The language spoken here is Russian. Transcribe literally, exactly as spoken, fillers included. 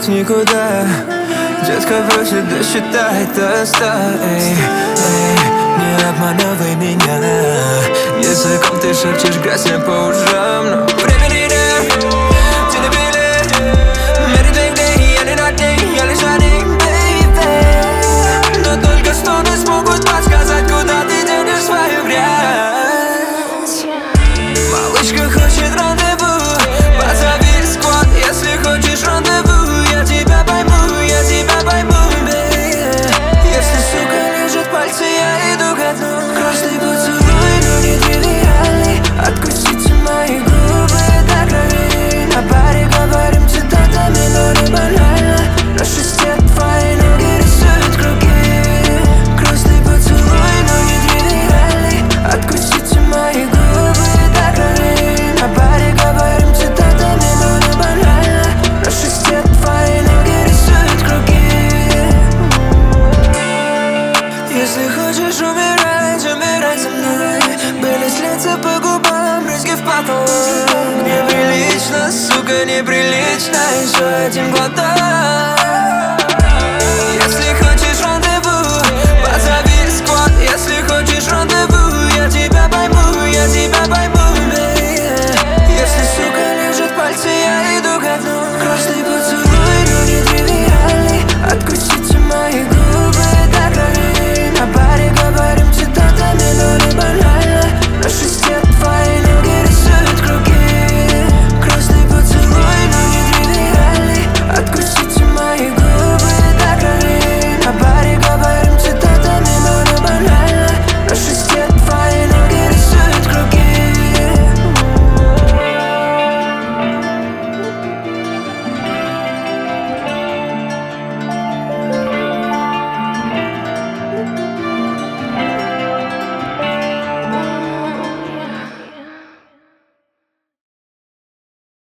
путь никуда. Детка просит досчитать до ста. Эй, эй, не обманывай меня. Языком ты шепчешь грязь мне по ушам, но времени нет. Тебе билет, Everything day, я не на день, я лишь один, baby. Но только стоны смогут подсказать, куда ты денешь свою грязь. Малышка хочет рандеву, позови сквад, если хочешь рандеву. Я тебя пойму, я тебя пойму, baby. Если, сука, лежат пальцы, я иду ко дну. Красный поцелуй, но не тривиальный. Откусите мои губы до крови. На паре говорим цитатами, но не банально. На шесте твои ноги рисуют круги. Красный поцелуй, но не тривиальный. Откусите мои губы до крови. На паре говорим цитатами, но не банально. На шесте твои ноги рисуют круги. Если хочешь умирать, умирай со мной. Были слезы по губам, брызги в потолок. Неприлично, сука, неприлично. Еще один глоток.